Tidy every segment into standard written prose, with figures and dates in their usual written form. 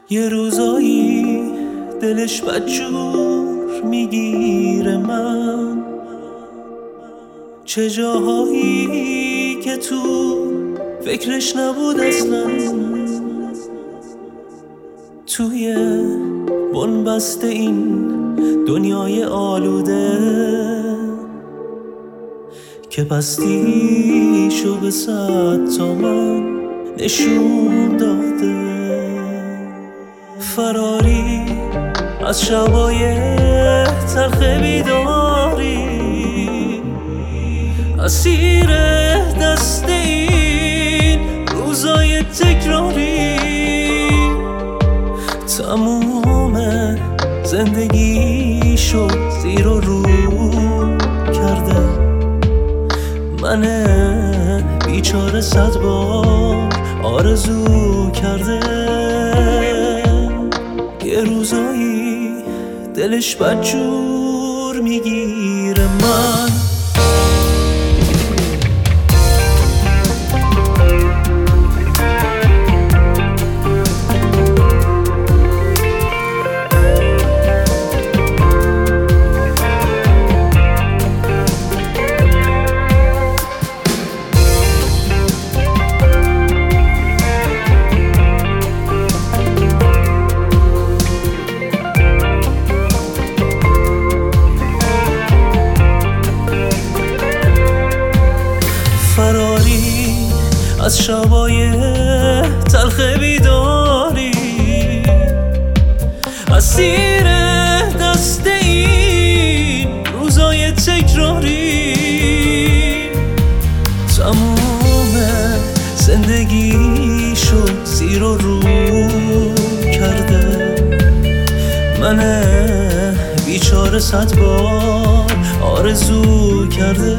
یه روزایی دلش بدجور میگیره من، چه جاهایی که تو فکرش نبود اصلا. توی بنبست این دنیای آلوده که پستیشو به 100 تومن نشون داده. فراری از شبای تلخ بیداری، اسیر دست این روزای تکراری. تموم زندگی شد زیر و رو کرده، من بیچاره 100 بار آرزو کرده. یه روزایی دلش بدجور میگیره من. فراری از شبای تلخ بیداری، اسیر دست این روزای تکراری. تموم زندگی شد زیر و رو کرده، من بیچاره 100 بار آرزو کرده.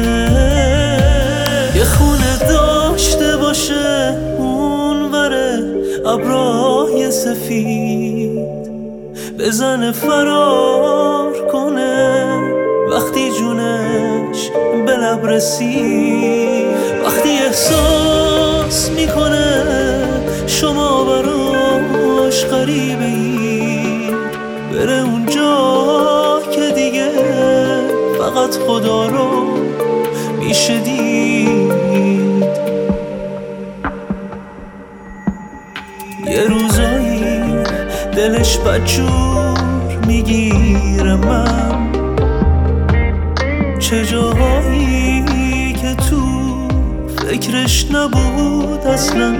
یه خونه داشته باشه اون وره ابرای سفید، بزنه فرار کنه وقتی جونش به لب رسید. وقتی احساس میکنه شما براش غریبه ای، بره اونجا که دیگه فقط خدا رو میشه دید. یه روزایی دلش بدجور میگیره من، چه جاهایی که تو فکرش نبود اصلا.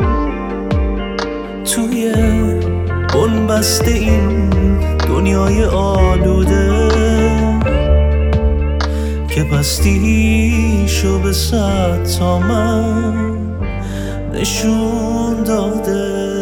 توی بنبست این دنیای آلوده که پستیشو به 100 تومن نشون داده.